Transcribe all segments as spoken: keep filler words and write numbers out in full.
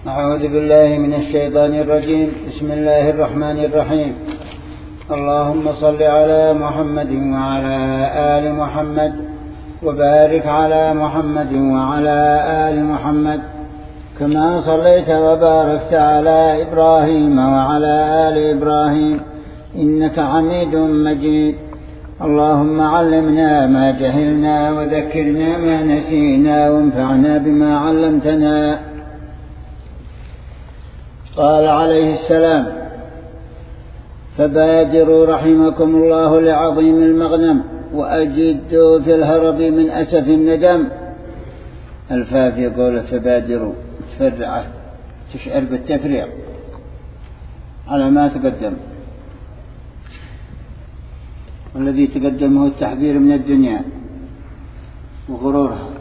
أعوذ بالله من الشيطان الرجيم. بسم الله الرحمن الرحيم. اللهم صل على محمد وعلى آل محمد وبارك على محمد وعلى آل محمد كما صليت وباركت على إبراهيم وعلى آل إبراهيم إنك حميد مجيد. اللهم علمنا ما جهلنا وذكرنا ما نسينا وانفعنا بما علمتنا. قال عليه السلام: فبادروا رحمكم الله لعظيم المغنم وأجدوا في الهرب من أسف الندم. الفاء في قوله فبادروا تفرعه تشعر بالتفريع على ما تقدم، والذي تقدم هو التحذير من الدنيا وغرورها.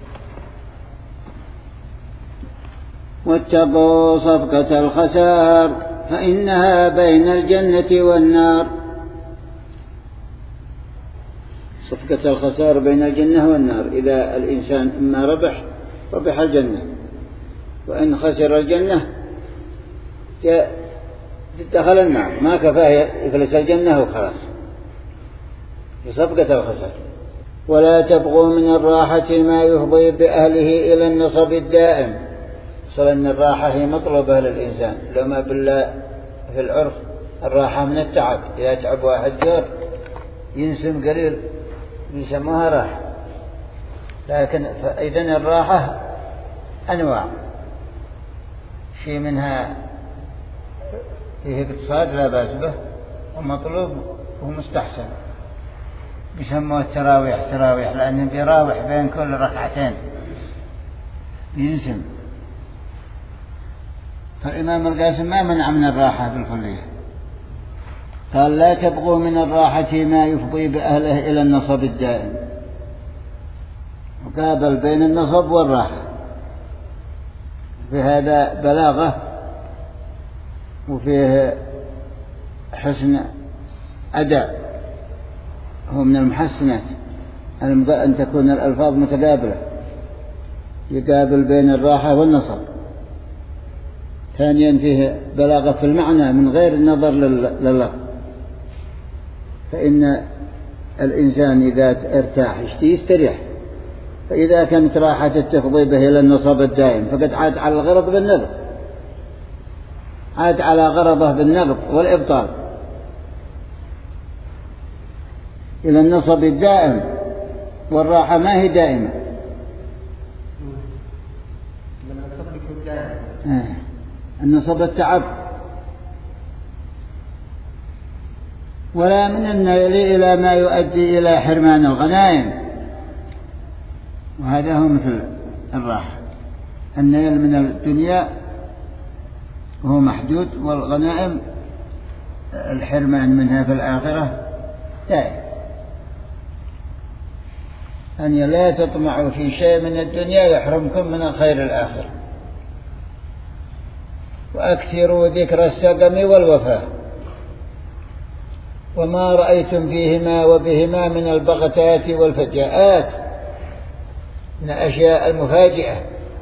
واتقوا صفقة الخسار فإنها بين الجنة والنار. صفقة الخسار بين الجنة والنار، إذا الإنسان إما ربح ربح الجنة، وإن خسر الجنة دخل النار، ما كفاه يفلس الجنة وخلاص. بصفقة الخسار. ولا تبغوا من الراحة ما يفضي بأهله إلى النصب الدائم. صل أن الراحة هي مطلوبة للإنسان، لو ما بالله في العرف الراحة من التعب. إذا تعب واحد جور ينسم قليل يسموها راحة، لكن فإذن الراحة أنواع، شيء منها فيه اقتصاد لا بأس به ومطلوب ومستحسن، يسموه التراويح تراويح، لأنه بيراوح بين كل ركعتين ينسم. فالإمام القاسم ما منع من الراحة بالكلية، قال: لا تبغوا من الراحة ما يفضي بأهله إلى النصب الدائم. وقابل بين النصب والراحة. في هذا بلاغة وفيه حسن أداء، هو من المحسنات أن تكون الألفاظ متقابلة، يقابل بين الراحة والنصب. ثانيا فيه بلاغة في المعنى من غير النظر لللفظ، فإن الإنسان إذا ارتاح يستريح، فإذا كانت راحة تفضي به إلى النصب الدائم فقد عاد على الغرض بالنقض، عاد على غرضه بالنقض والإبطال إلى النصب الدائم، والراحة ما هي دائمة. النصب التعب. ولا من النيل إلى ما يؤدي إلى حرمان الغنائم، وهذا هو مثل الراحة. النيل من الدنيا هو محدود، والغنائم الحرمان منها في الآخرة دائم. أن لا تطمعوا في شيء من الدنيا يحرمكم من الخير الآخر. وأكثروا ذكر السقم والوفاة وما رأيتم فيهما وبهما من البغتات والفجاءات، من الأشياء المفاجئة.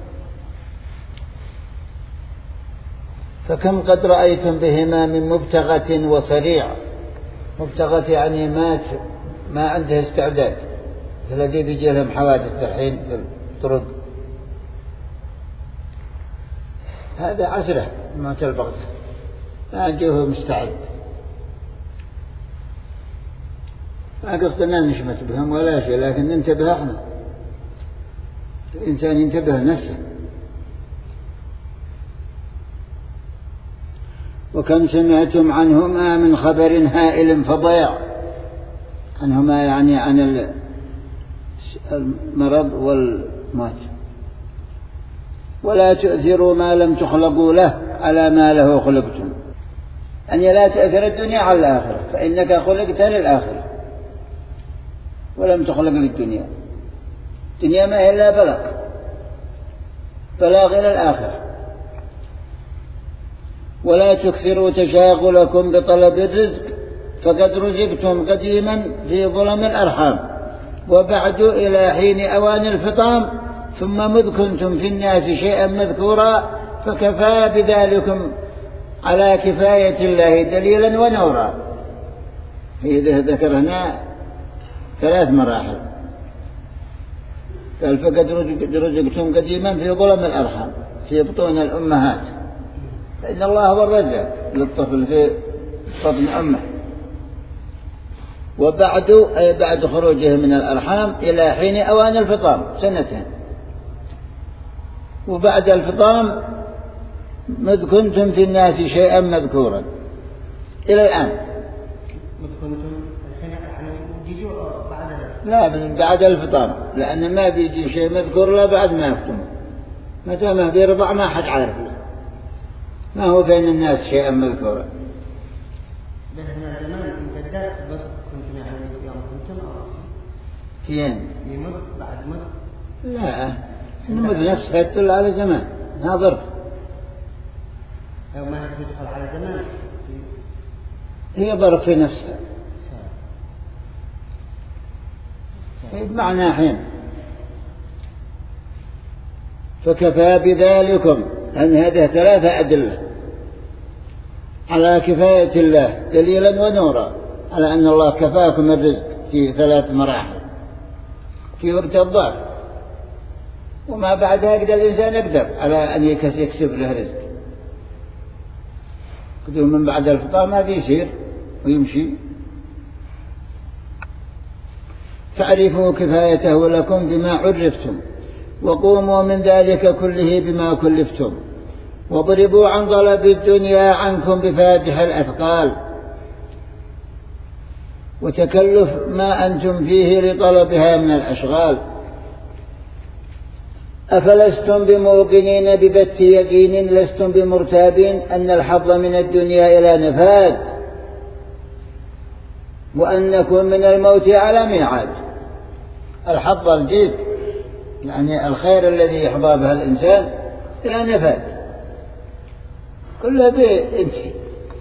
فكم قد رأيتم بهما من مبتغة وصريع. مبتغة يعني مات ما عنده استعداد، الذي بيجي لهم حوادث الحين في الطرق، هذا عسره موت البغت، ما عنده مستعد. ما قصدنا نشمت بهم ولا شيء، لكن ننتبه احنا، الإنسان ينتبه نفسه. وكم سمعتم عنهما من خبر هائل فضيع. عنهما يعني عن المرض والموت. ولا تؤثروا ما لم تخلقوا له على ما له خلقتم. أن لا تؤثر الدنيا على الآخرة، فإنك خلقت للآخرة ولم تخلق للدنيا. الدنيا ما هي إلا بلاغ بلاغ إلى الآخرة. ولا تكثروا تشاغلكم بطلب الرزق فقد رزقتم قديما في ظلم الأرحام، وبعد إلى حين أوان الفطام، ثم مذ كنتم في الناس شيئا مذكورا فكفى بذلكم على كفاية الله دليلا ونورا. إذا ذكر هنا ثلاث مراحل، قال فقد رزقتم قديما في ظلم الأرحام في بطون الأمهات، فإن الله هو الرزاق للطفل في بطن أمه. وبعد أي بعد خروجه من الأرحام إلى حين أوان الفطام سنتين، وبعد الفطام مذ كنتم في الناس شيئا مذكورا إلى الآن. لا من بعد الفطام، لأن ما بيجي شيء مذكور لا بعد ما يفطم، متى ما بيرضع ما حد عارف له، ما هو بين الناس شيئا مذكورا. بس من زمان كنت الدرس كنتم يعني يوم كنتم أو فين؟ يمد بعد مد. لا المد نفسها تدل على زمان، هذا ظرف. أو ما تدخل على زمان هي ظرف في نفسها بمعنى حين. فكفى بذلكم أن هذه ثلاثة أدلة على كفاية الله دليلا ونورا على أن الله كفاكم الرزق في ثلاث مراحل في وقت الضعف، وما بعدها يقدر الإنسان يقدر على أن يكسب له رزق. قدر من بعد الفطام ما بيصير ويمشي. فاعرفوا كفايته لكم بما عرفتم، وقوموا من ذلك كله بما كلفتم، واضربوا عن طلب الدنيا عنكم بفاتح الأثقال وتكلف ما أنتم فيه لطلبها من الأشغال. أفلستم بموقنين ببت يقين لستم بمرتابين أن الحظ من الدنيا إلى نفاد، وأنكم من الموت على ميعاد. الحظ الجيد يعني الخير الذي يحظى به الإنسان إلى نفاد كله بينتهي،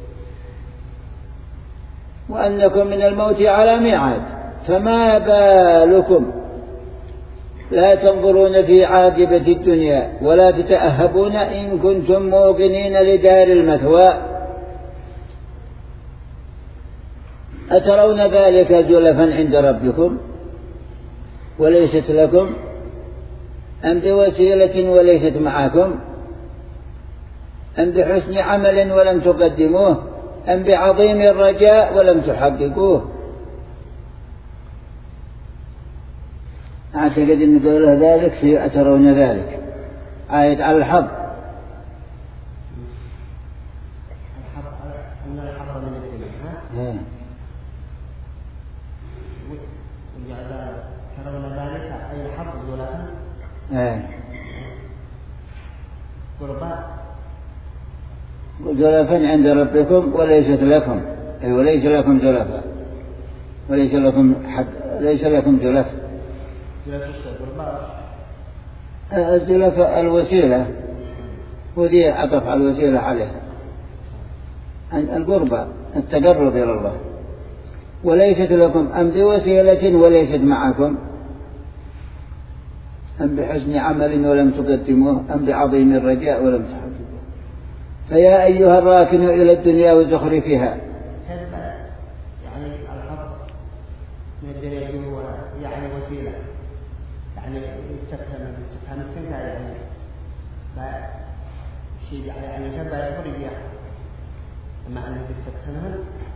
وأنكم من الموت على ميعاد. فما بالكم لا تنظرون في عاقبة الدنيا ولا تتأهبون إن كنتم موقنين لدار المثوى. أترون ذلك زلفا عند ربكم وليست لكم، أم بوسيلة وليست معكم، أم بحسن عمل ولم تقدموه، أم بعظيم الرجاء ولم تحققوه. أعتقد أن قوله ذلك في أترون ذلك آية على الحظ. أن الحظ من الدنيا ترون ذلك أي الحظ زلفا قرباء زلفا عند ربكم وليست لكم، أي وليس لكم زلفا، وليس لكم حد، ليس لكم زلف. الزلف الوسيلة، ودي عطف على الوسيلة عليها القربى التقرب إلى الله. وليست لكم أم بوسيلة وليست معكم، أم بحسن عمل ولم تقدموه، أم بعظيم الرجاء ولم تحققوه. فيا أيها الراكن إلى الدنيا وزخرفها. يعني الحظ من الدنيا هو يعني وسيلة، يعني يستفهم باستفهام السنة يعني شيء يعني تبع يخرج بها، أما أنه يستفهمها.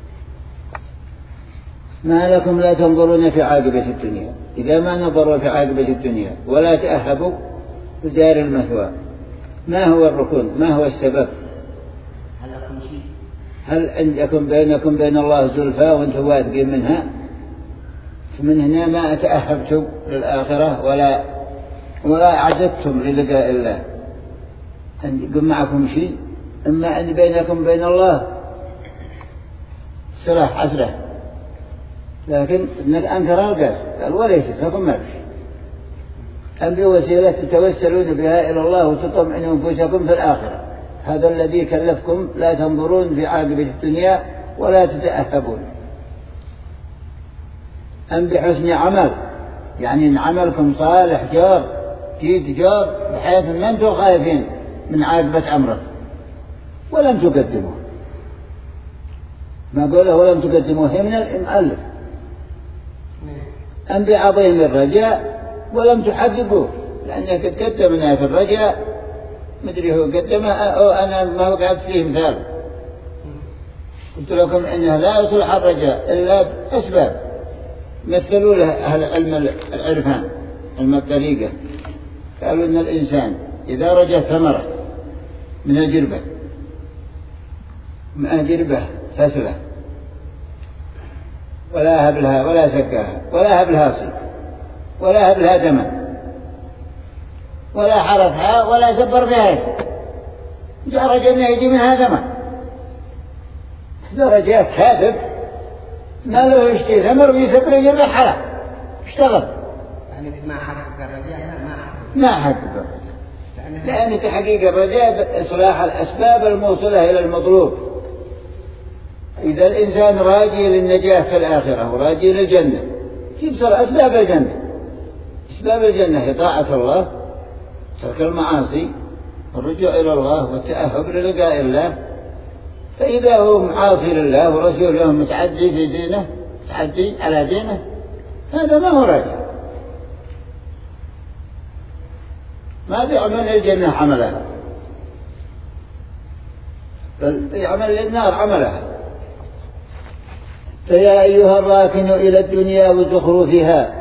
ما لكم لا تنظرون في عاقبة الدنيا، إذا ما نظروا في عاقبة الدنيا ولا تأهبوا بدار المثوى، ما هو الركون؟ ما هو السبب؟ هل لكم شيء؟ هل عندكم بينكم بين الله زلفى وانتم واثقين منها؟ فمن هنا ما تأهبتم للآخرة ولا ولا عددتم للقاء الله. أن يكون معكم شيء، إما أن بينكم بين الله صلاح عسرة، لكن أنكر القاس قال وليست لكم ما بشيء. أم بوسيلة تتوسلون بها إلى الله وتطمئن أنفسكم في الآخرة. هذا الذي كلفكم لا تنظرون في عاقبة الدنيا ولا تتأهبون. أم بحسن عمل، يعني إن عملكم صالح جار جيد جار بحيث ما أنتم خايفين من عاقبة أمره ولم تقدموه. ما قوله ولم تقدموه هي من المؤلف، أم بعظيم الرجاء ولم تحققوه، لأنه قد قدمنا في الرجاء مدري هو قدمه أو أنا ما وقعت فيه مثال. قلت لكم إنه لا يصلح الرجاء إلا بأسباب مثلوا له أهل علم العرفان علم الطريقة، قالوا إن الإنسان إذا رجى ثمرة من الجربة مع جربة فسلة ولا هبلها ولا سكاها ولا هبلها صيد ولا هبلها دما ولا حرثها ولا سبر فيها، جاء رجل يجي منها دما، درجات كاذب ما له يشتري ثمر ويسبر يجيب حلا اشتغل. يعني ما حقق الرجاء ما حقق ما حقق الرجاء، لأن تحقيق الرجاء إصلاح الأسباب الموصلة إلى المطلوب. إذا الإنسان راجي للنجاة في الآخرة وراجي للجنة يبصر أسباب الجنة. أسباب الجنة هي طاعة الله، ترك المعاصي، الرجوع إلى الله والتأهب للقاء الله. فإذا هو معاصي لله ورسوله متعدي في دينه متعدي على دينه هذا ما هو راجع، ما بيعمل الجنة عملها بل بيعمل للنار عملها. فيا أيها الراكن إلى الدنيا وزخرفها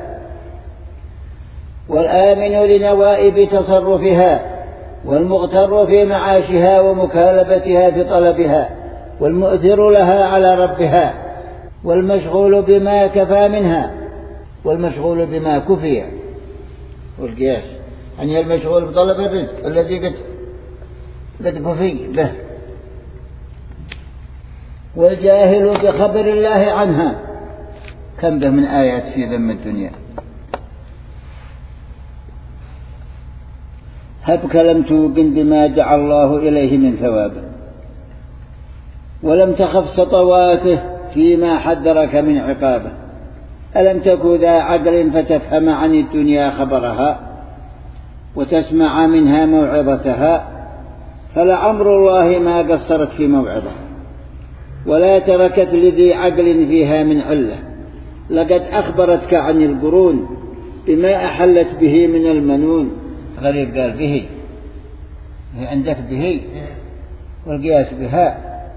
والآمن لنوائب تصرفها والمغتر في معاشها ومكالبتها في طلبها والمؤثر لها على ربها والمشغول بما كفى منها والمشغول بما كفي والقياس يعني المشغول بطلب الرزق الذي قد قد كفي به والجاهل بخبر الله عنها. كم به من آيات في ذم الدنيا. هبك لم توقن بما دعا الله إليه من ثوابه ولم تخف سطواته فيما حذرك من عقابه. ألم تكن ذا عقل فتفهم عن الدنيا خبرها وتسمع منها موعظتها فلعمر الله ما قصرت في موعظة ولا تركت لذي عقل فيها من علة. لقد أخبرتك عن القرون بما أحلت به من المنون. غريب قال به، هي عندك به والقياس بها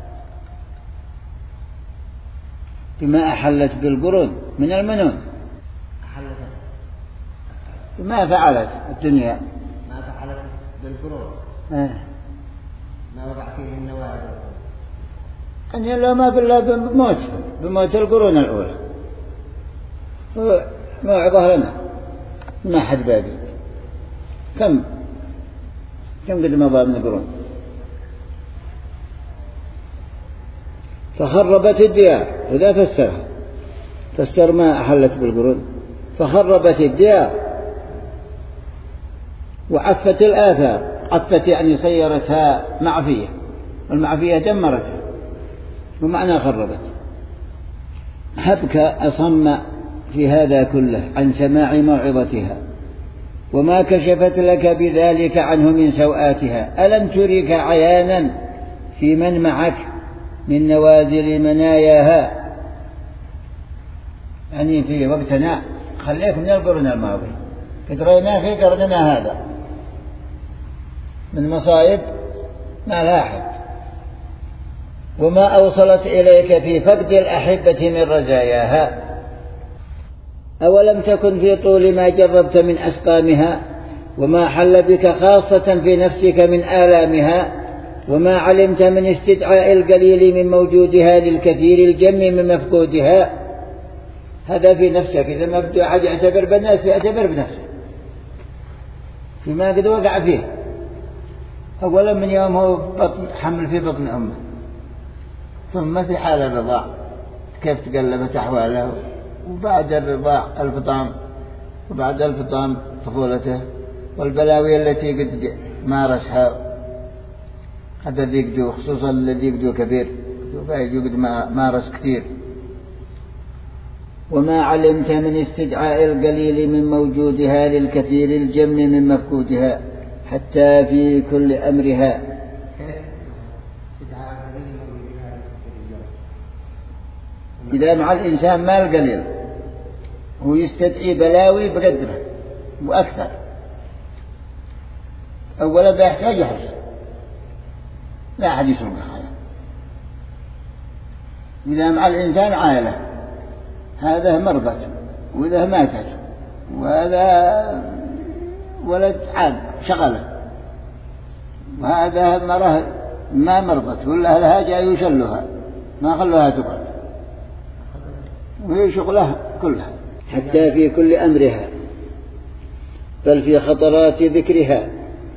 بما أحلت بالقرون من المنون. أحلت ما فعلت الدنيا ما فعلت بالقرون آه. ما وقع فيه النوائب أن لو ما بالله بموت بموت القرون الأولى موعظة لنا ما حد باقي. كم كم قد مضى من القرون فخربت الديار. وذا فسرها فسر ما أحلت بالقرون فخربت الديار وعفت الآثار. عفت يعني صيرتها معفية والمعفية دمرتها ومعنى خربت. هبك أصم في هذا كله عن سماع موعظتها وما كشفت لك بذلك عنه من سوآتها. ألم ترك عيانا في من معك من نوازل مناياها. يعني في وقتنا خليك من القرن الماضي قد رأينا في قرننا هذا من مصائب ما لاحظ وما أوصلت إليك في فقد الأحبة من رزاياها. أولم تكن في طول ما جربت من أسقامها وما حل بك خاصة في نفسك من آلامها وما علمت من استدعاء القليل من موجودها للكثير الجم من مفقودها. هذا في نفسك. إذا ما بده أحد يعتبر بالناس يعتبر بنفسه فيما قد وقع فيه. أولا من يوم هو بطن حمل في بطن أمه ثم في حال الرضاع كيف تقلبت أحواله وبعد الرضاع الفطام وبعد الفطام طفولته والبلاوي التي قد مارسها. هذا ذيك خصوصا الذي يقدو كبير وبايجو قد مارس كثير. وما علمت من استدعاء القليل من موجودها للكثير الجم من مفقودها. حتى في كل أمرها. إذا مع الإنسان مال قليل هو يستدعي بلاوي بقدره وأكثر. أولا بيحتاج يحرص لا أحد يسرق حاله. إذا مع الإنسان عائلة هذا مرضت وإذا ماتت وهذا ولد عاق شغله وهذا مرة ما مرضت ولا لها جاي يشلها ما خلوها تقعد وهي شغلها كلها. حتى في كل أمرها بل في خطرات ذكرها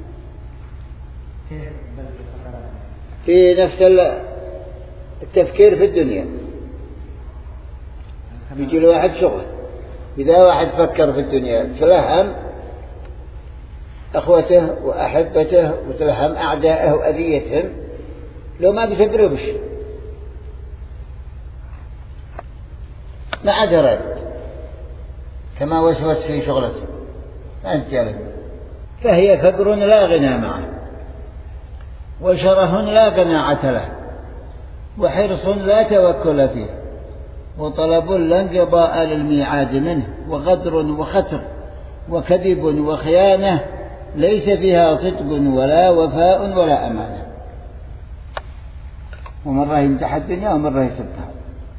في نفس التفكير في الدنيا. يجي الواحد شغل إذا واحد فكر في الدنيا تلهم أخوته وأحبته وتلهم أعدائه وأذيتهم لو ما بيسبروا بش ما عاد رد كما وسوس في شغلته ما انتبه. فهي فقر لا غنى معه وشره لا قناعة له وحرص لا توكل فيه وطلب لا انقضاء للميعاد منه وغدر وختر وكذب وخيانة ليس فيها صدق ولا وفاء ولا أمانة. ومرة يمدح الدنيا ومرة يسبها.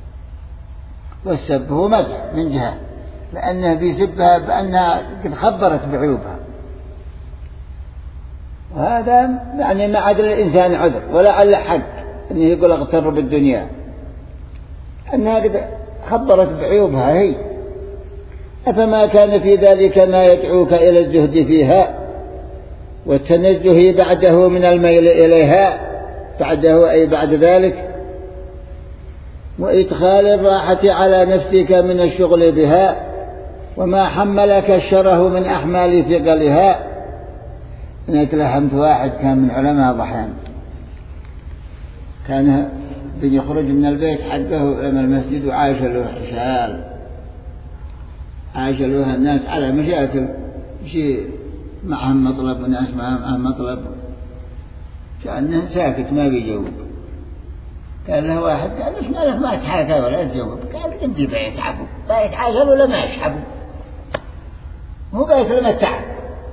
والسب هو مدح من جهة لأنه بيسبها بأنها قد خبرت بعيوبها وهذا يعني ما عاد الإنسان عذر ولا على حق أنه يقول اغتر بالدنيا أنها قد خبرت بعيوبها هي. أفما كان في ذلك ما يدعوك إلى الزهد فيها والتنزه بعده من الميل إليها بعده أي بعد ذلك وإدخال الراحة على نفسك من الشغل بها وما حملك الشره من أحمال ثقلها. أنا تلحمت واحد كان من علماء ضحيان كان بيخرج من البيت حقه إلى المسجد وعاش له حشال عاش له الناس على مشاكل شيء معهم مطلب وناس معهم مطلب كأنه ساكت ما بيجاوب. قال له واحد قال مش مالك ما تحاكى ولا تجاوب. قال عندي بيتعبوا بيتعاجل ولا ما يشحبوا هو بيسلم التعب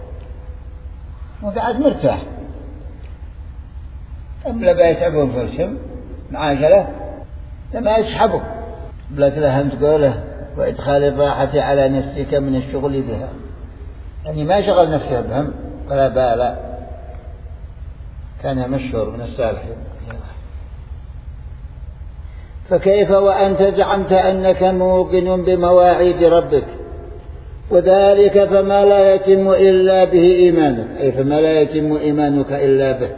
وقعد مرتاح أبلا بيتعبون فرشم معاجلة لما يسحبوا بلا تلهم تقوله وإدخال الراحة على نفسك من الشغل بها يعني ما شغل نفسه بهم ولا بالا. كان مشهور من الصالحين. فكيف وأنت زعمت أنك موقن بمواعيد ربك وذلك فما لا يتم إلا به إيمانك أي فما لا يتم إيمانك إلا به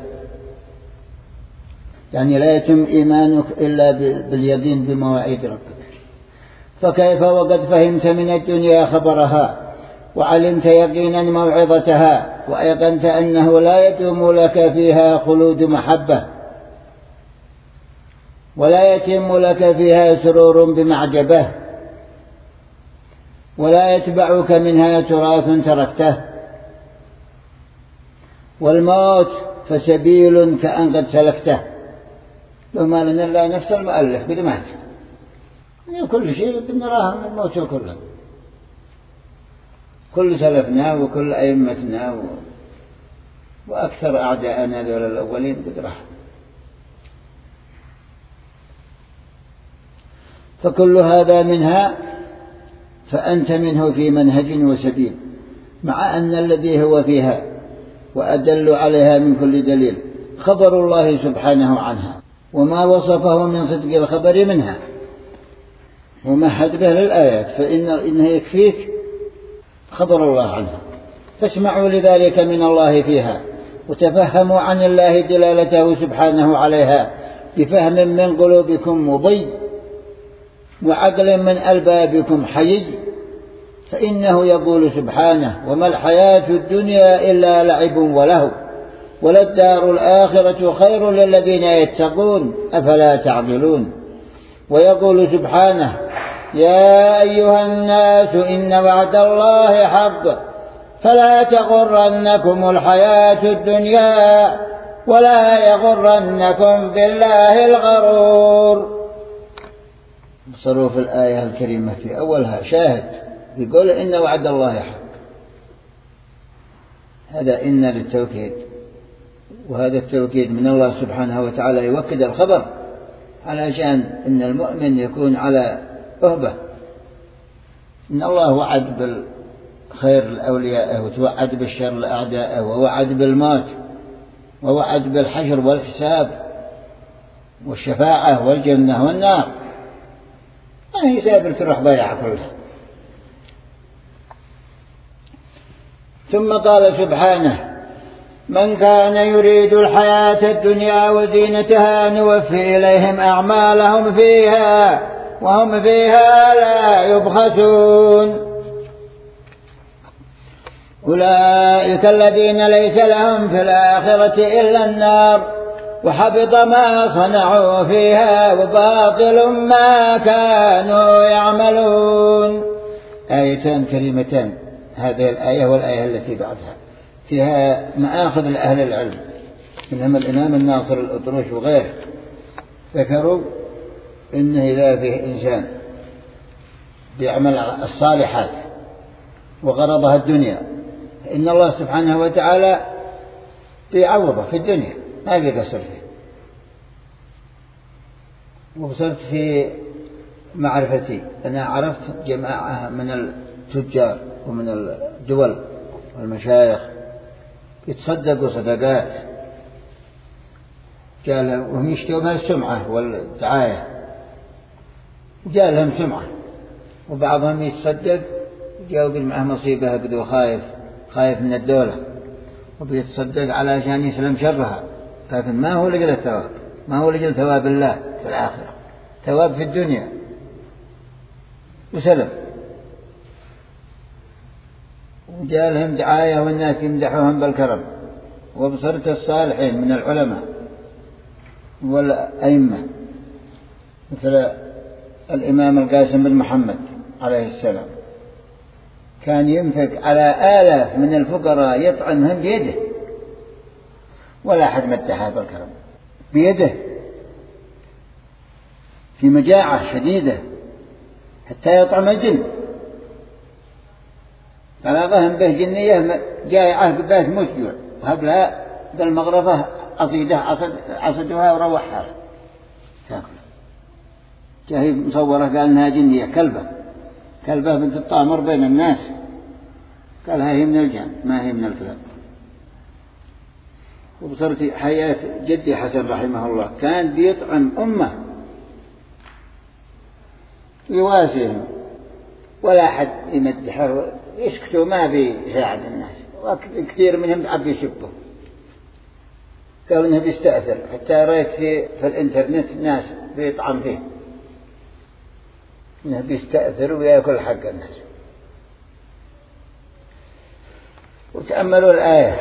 يعني لا يتم إيمانك إلا باليقين بمواعيد ربك. فكيف وقد فهمت من الدنيا خبرها وعلمت يقينا موعظتها وأيقنت أنه لا يتم لك فيها خلود محبة ولا يتم لك فيها سرور بمعجبة ولا يتبعك منها تراث تركته والموت فسبيل كأن قد سلكته. وما لنا إلا نفس المؤلف قد مات كل شيء بنراه من الموت كله كل سلفنا وكل أئمتنا و... وأكثر أعداءنا ذول الأولين قد راح. فكل هذا منها فأنت منه في منهج وسبيل مع أن الذي هو فيها وأدل عليها من كل دليل خبر الله سبحانه عنها وما وصفه من صدق الخبر منها ومهد به للآيات فإن إنه يكفيك خبر الله عنها. فاسمعوا لذلك من الله فيها وتفهموا عن الله دلالته سبحانه عليها بفهم من قلوبكم مضي وعقل من ألبابكم حيي. فإنه يقول سبحانه وما الحياة الدنيا إلا لعب وله وللدار الآخرة خير للذين يتقون أفلا تعقلون. ويقول سبحانه يا أيها الناس إن وعد الله حق فلا تغرنكم الحياة الدنيا ولا يغرنكم بالله الغرور. صروف الآية الكريمة في أولها شاهد يقول إن وعد الله حق، هذا إن للتوكيد، وهذا التوكيد من الله سبحانه وتعالى يوكد الخبر علشان إن المؤمن يكون على أهبة. إن الله وعد بالخير لأوليائه وتوعد بالشر لأعدائه، ووعد بالموت، ووعد بالحشر والحساب والشفاعة والجنة والنار، ما هي سابر تروح ضيعة كلها. ثم قال سبحانه: من كان يريد الحياة الدنيا وزينتها نوفي إليهم أعمالهم فيها وهم فيها لا يبخسون. أولئك الذين ليس لهم في الآخرة إلا النار وحبط ما صنعوا فيها وباطل ما كانوا يعملون. آيتان كريمتان، هذه الآية والآية التي بعدها، فيها مآخذ لأهل العلم، منهم الإمام الناصر الأطروش وغيره، ذكروا إنه إذا فيه إنسان بيعمل الصالحات وغرضها الدنيا إن الله سبحانه وتعالى بيعوضه في الدنيا، ما بيقصر فيه. وصرت في معرفتي أنا عرفت جماعة من التجار ومن الدول والمشايخ يتصدقوا صدقات قال وهم يشتروا بها السمعة والدعاية، جاء لهم سمعة، وبعضهم يتصدق جاءوا معه مصيبة بدو خايف خايف من الدولة وبيتصدق علشان يسلم شرها، لكن ما هو لجل الثواب، ما هو لجل ثواب الله في الآخرة، ثواب في الدنيا وسلم. وجاء لهم دعاية والناس يمدحوهم بالكرم. وبصرت الصالحين من العلماء والأئمة مثل الإمام القاسم بن محمد عليه السلام كان ينفق على آلاف من الفقراء يطعمهم بيده، ولا أحد مدحه بالكرم، بيده في مجاعة شديدة حتى يطعم الجن. فلاقهم به جنية جائعة قبات موت جوع، وهب لها بالمغرفة عصيدة عصدها وروحها تاكل. جاهي مصورة قال انها جنية كلبة كلبة بنت الطامر بين الناس، قال هي من الجن ما هي من الكلاب. وبصرت حياة جدي حسن رحمه الله كان بيطعم أمة يواسيهم ولا أحد يمدحه، يسكتوا ما بيساعد الناس، وكثير منهم عم يسبوا. قالوا إنه بيستأثر، حتى رأيت في, في الإنترنت ناس بيطعم فيه إنه بيستأثر ويأكل حق الناس. وتأملوا الآية: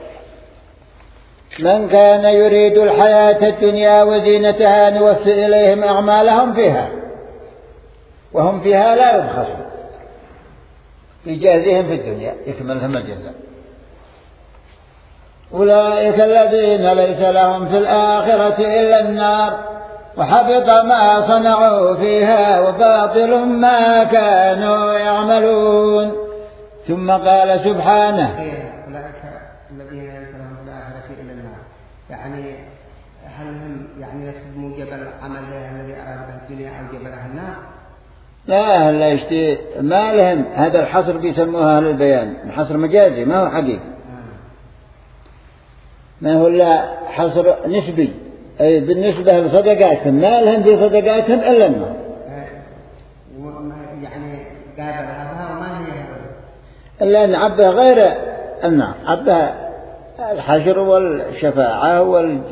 من كان يريد الحياة الدنيا وزينتها نوفي إليهم أعمالهم فيها وهم فيها لا يبخسون، يجازيهم في الدنيا يكملهم الجزاء. أولئك الذين ليس لهم في الآخرة إلا النار وحبط ما صنعوا فيها وباطل ما كانوا يعملون. ثم قال سبحانه: أولئك الذين ليس لهم في الآخرة إلا النار، يعني هل هم يعني يسب موجب العمل الذي أراد به الدنيا أو جبلها النار؟ لا لا يشتي ما لهم، هذا الحصر بيسموها أهل البيان حصر مجازي ما هو حقيقي، ما هو إلا حصر نسبي، أي بالنسبة لصدقاتهم ما لهم في صدقاتهم إلا النار. يعني قابل هذا وما هي إلا أن عبها غير النار، عبها الحشر والشفاعة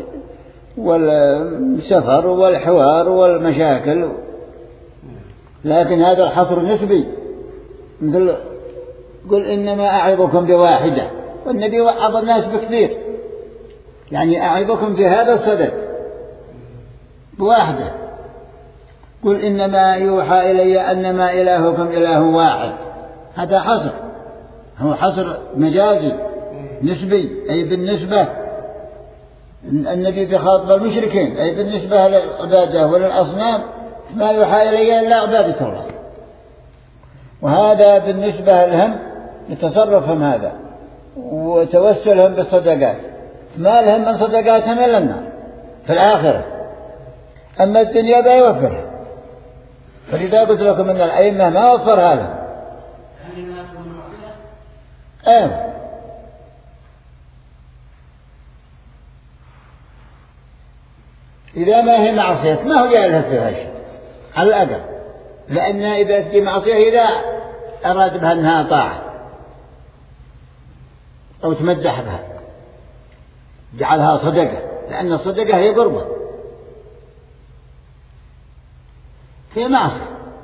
والسفر والحوار والمشاكل، لكن هذا الحصر نسبي. مثل قل إنما أعظكم بواحدة، والنبي وعظ الناس بكثير، يعني أعظكم في هذا الصدد بواحدة. قل إنما يوحى إلي أنما إلهكم إله واحد، هذا حصر، هو حصر مجازي نسبي، أي بالنسبة النبي بخاطب المشركين، أي بالنسبة للعبادة وللأصنام ما يوحى إليه إلا عبادة الله. وهذا بالنسبة لهم لتصرفهم هذا وتوسلهم بالصدقات، ما لهم من صدقاتهم إلا النار في الآخرة، أما الدنيا بيوفرها. فلذا قلت لكم أن الأئمة ما وفر هذا. أيوة. إذا ما هي معصية ما هو جاء لها فيها شيء على الأقل، لأن إذا تجي معصية إذا أراد بها أنها طاعة أو تمدح بها جعلها صدقة، لأن الصدقة هي قربة هي معصية.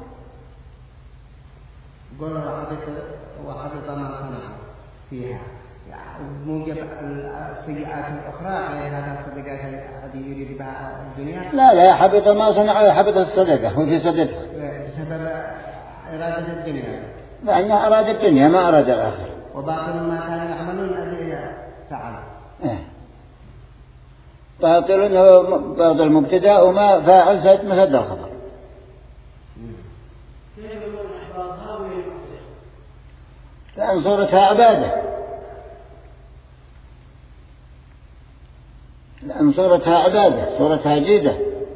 قل وحبط ما صنعوا فيها، موجب السيئات الأخرى غير هذا الصدقات الذي يريد بها الدنيا. لا لا حبط ما صنعوا، حبط الصدقة وفي صدقها بسبب إرادة الدنيا، لأنه أراد الدنيا ما أراد الآخرة. وباطل ما كانوا يعملون الذي فعلوا. إيه. باطل هو باطل مبتدأ وما فاعل زاد مسد الخبر. لأن صورتها عبادة، لأن صورتها عبادة، صورتها جيدة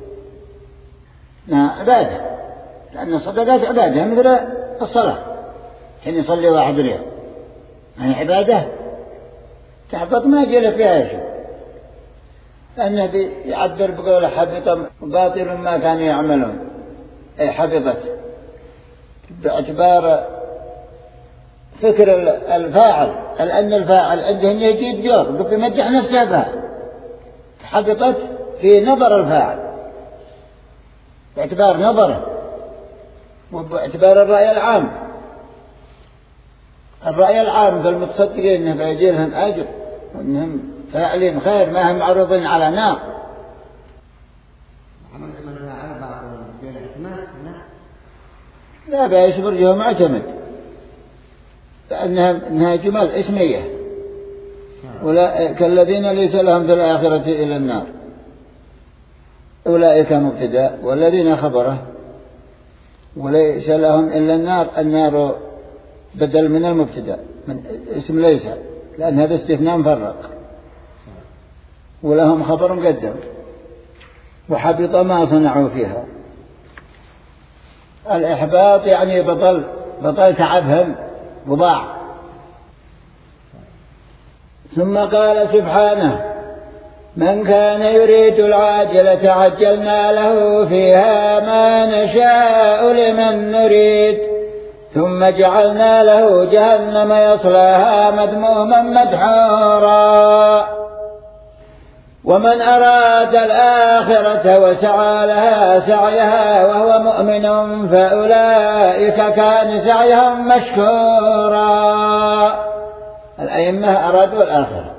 ما عبادة، لأن الصدقات عبادة مثل الصلاة، حين يصلي واحد ريال يعني عبادة تحبط ما جل فيها شيء، لأنه بيعبر بقوله حبط باطل ما كانوا يعملون، أي حبطت باعتبار فكر الفاعل، لأن الفاعل عنده يجيد جور بيمدح نفسه بها، حبطت في نظر الفاعل باعتبار نظره وباعتبار الرأي العام. الرأي العام في المتصدقين إنه بيجي لهم أجر وإنهم فاعلين خير ما هم معروضين على نار. لا بيصبر جهه معتمد، لأنها إنها جمل اسمية، ولا كالذين ليس لهم في الآخرة إلى النار، أولئك مبتدأ والذين خبره وليس لهم إلا النار. النار بدل من المبتدأ من اسم ليس، لأن هذا استثناء مفرق، ولهم خبر مقدم. وحبط ما صنعوا فيها. الإحباط يعني بطل بطل تعبهم وضاع. ثم قال سبحانه من كان يريد العاجلة عجلنا له فيها ما نشاء لمن نريد ثم جعلنا له جهنم يصلاها مذموما مدحورا ومن أراد الآخرة وسعى لها سعيها وهو مؤمن فأولئك كان سعيهم مشكورا. الأئمة أرادوا الآخرة،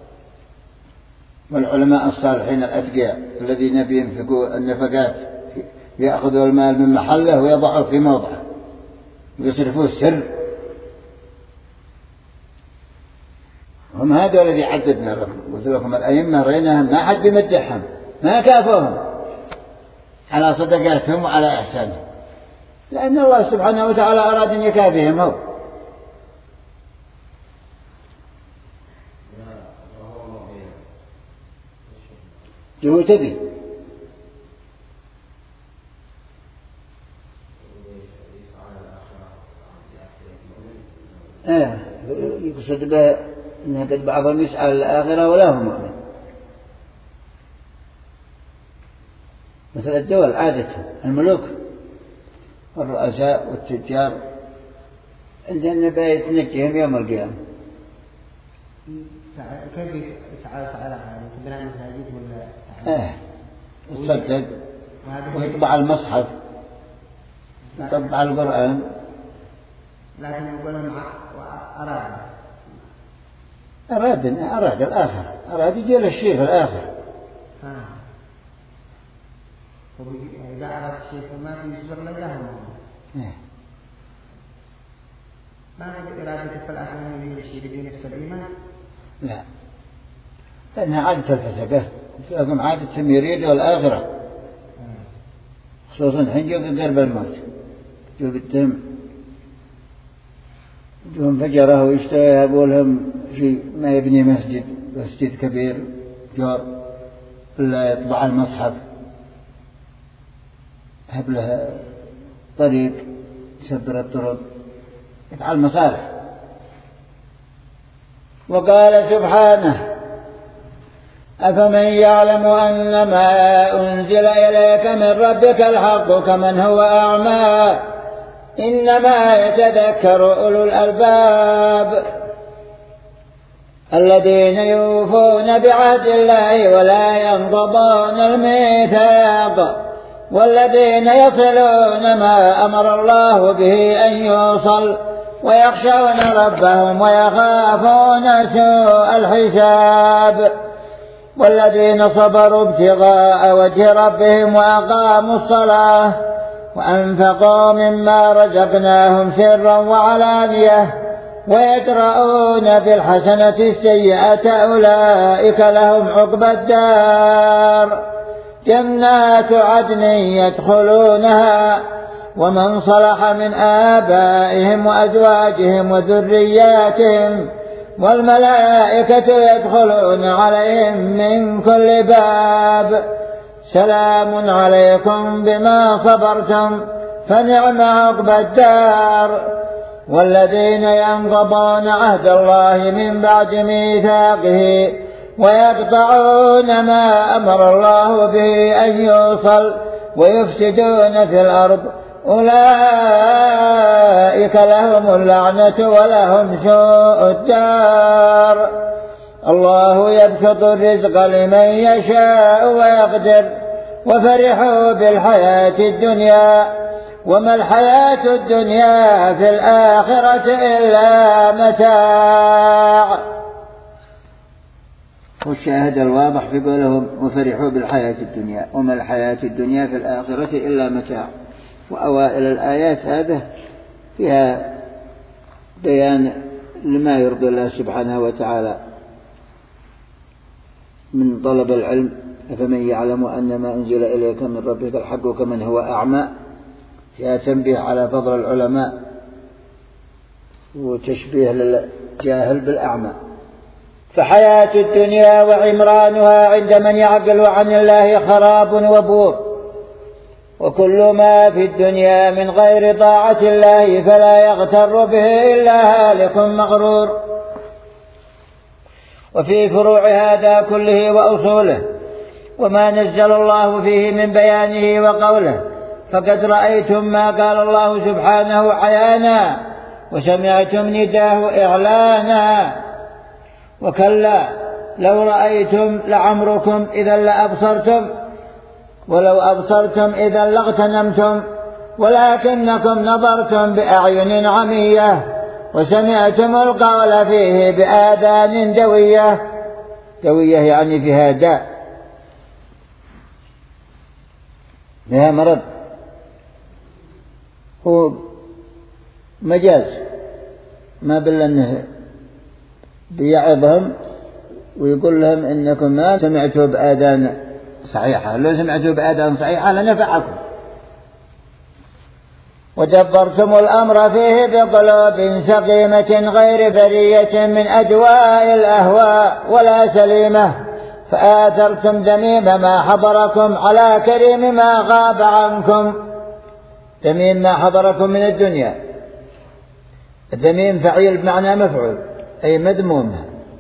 والعلماء الصالحين الأتقياء الذين بينفقوا النفقات يأخذوا المال من محله ويضعه في موضعه ويصرفوه السر، هم هذا الذي عددنا لكم. قلت لكم الأئمة رأيناهم ما حد بيمدحهم، ما كافوهم على صدقاتهم وعلى إحسانهم، لأن الله سبحانه وتعالى أراد أن يكافيهم هو. جو تدي ايه يقصد به انه قد بعضهم يسعى للآخرة ولا هم مؤمن، مثل الدول عادتهم الملوك والرؤساء والتجار عندهم نبي تنجيهم يوم القيامة. كيف يسعى سعى لها بناء مساجد ولا ايه يصدق ويطبع المصحف يطبع القرآن، لكن يقولون أراد أراد أراد الآخر، أراد يجي للشيء في الآخر. آه. إذا أراد الشيء فما في يصبر لهم. إيه. ما هي إرادة الثلاثة من الشيء بدين السليمة؟ لا، لأنها عادة الفسقة، لكن عادتهم يريدوا الآخرة، خصوصا حين جو قرب الموت، جو بالدم، جو انفجره ويشتري يقول لهم شيء ما يبني مسجد، مسجد كبير جار ولا يطبع المصحف، هب له طريق يسبر الطرق، يفعل مصالح. وقال سبحانه: أفمن يعلم أن ما أنزل إليك من ربك الحق كمن هو أعمى إنما يتذكر أولو الألباب الذين يوفون بعهد الله ولا ينقضون الميثاق والذين يصلون ما أمر الله به أن يوصل ويخشون ربهم ويخافون سوء الحساب والذين صبروا ابتغاء وجه ربهم وأقاموا الصلاة وأنفقوا مما رزقناهم سرا وعلانية ويدرؤون بالحسنة السيئة أولئك لهم عقبى الدار جنات عدن يدخلونها ومن صلح من آبائهم وأزواجهم وذرياتهم والملائكة يدخلون عليهم من كل باب سلام عليكم بما صبرتم فنعم عقبى الدار والذين ينقضون عهد الله من بعد ميثاقه ويقطعون ما أمر الله به أن يوصل ويفسدون في الأرض أولئك لهم اللعنة ولهم سوء الدار الله يبسط الرزق لمن يشاء ويقدر وفرحوا بالحياة الدنيا وما الحياة الدنيا في الآخرة إلا متاع. والشاهد الواضح في قولهم وفرحوا بالحياة الدنيا وما الحياة الدنيا في الآخرة إلا متاع. وأوائل الآيات هذا فيها بيان لما يرضي الله سبحانه وتعالى من طلب العلم فمن يعلم أن ما أنزل إليك من ربك الحق كمن هو أعمى فيها تنبيه على فضل العلماء وتشبيه للجاهل بالأعمى. فحياة الدنيا وعمرانها عند من يعقل عن الله خراب وبور وكل ما في الدنيا من غير طاعة الله فلا يغتر به إلا هالك مغرور. وفي فروع هذا كله وأصوله وما نزل الله فيه من بيانه وقوله فقد رأيتم ما قال الله سبحانه عيانا وسمعتم نداه إعلانا وكلا لو رأيتم لعمركم إذا لأبصرتم ولو أبصرتم إذا لاغتنمتم ولكنكم نظرتم بأعين عمية وسمعتم القول فيه بآذان دوية دوية يعني فيها داء فيها مرض هو مجاز ما بالله بيعظهم ويقول لهم إنكم ما سمعتوا بآذان صحيحة لو سمعتوا بآذان صحيحة لنفعكم ودبرتم الأمر فيه بقلوب سقيمة غير برية من أدواء الأهواء ولا سليمة فآثرتم ذميم ما حضركم على كريم ما غاب عنكم. ذميم ما حضركم من الدنيا الذميم فعيل بمعنى مفعول أي مذموم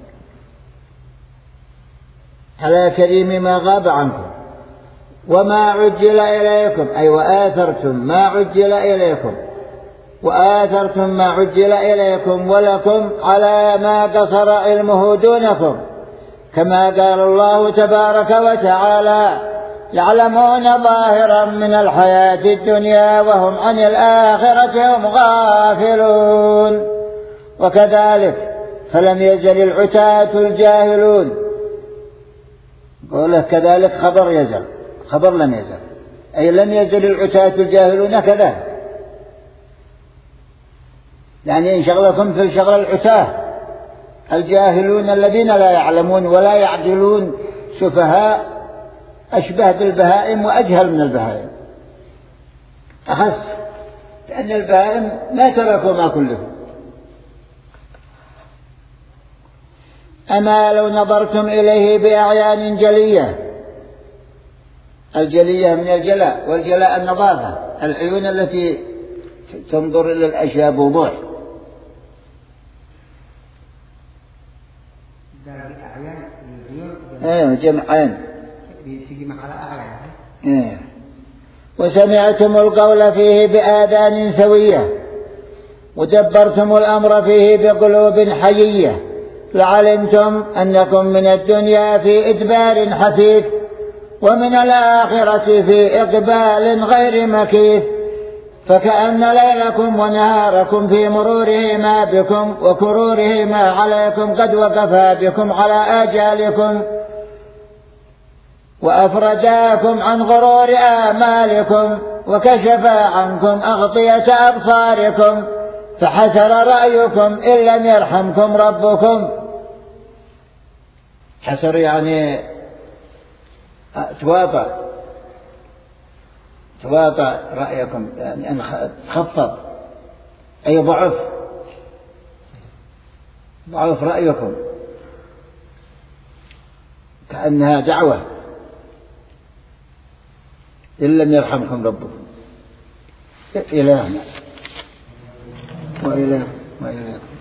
على كريم ما غاب عنكم وما عجل إليكم أي وآثرتم ما عجل إليكم وآثرتم ما عجل إليكم ولكم على ما قصر علمه دونكم كما قال الله تبارك وتعالى يعلمون ظاهرا من الحياة الدنيا وهم عن الآخرة هم غافلون. وكذلك فلم يزل العتاة الجاهلون قوله كذلك خبر يزل خبر لم يزل أي لم يزل العتاة الجاهلون كذلك يعني انشغلكم في شغل العتاه الجاهلون الذين لا يعلمون ولا يعقلون، سفهاء أشبه بالبهائم وأجهل من البهائم، أخس، لأن البهائم ما تركوا ما كله. أما لو نظرتم إليه بأعيان جلية، الجلية من الجلاء، والجلاء النظافة، العيون التي تنظر إلى الأشياء بوضوح. ايه جمع عين. ايه. وسمعتم القول فيه بآذان سوية، ودبرتم الأمر فيه بقلوب حيية، لعلمتم أنكم من الدنيا في إدبار حثيث، ومن الآخرة في إقبال غير مكيث، فكأن ليلكم ونهاركم في مرورهما بكم وكرورهما عليكم قد وقفا بكم على آجالكم، وأفرجاكم عن غرور آمالكم، وكشفا عنكم أغطية أبصاركم، فحسر رأيكم إن لم يرحمكم ربكم. حسر يعني تواطأ، تواطأ رأيكم، يعني أن خفض، أي ضعف، ضعف رأيكم، كأنها دعوة إن لم يرحمكم ربكم. إلهنا وإله وإله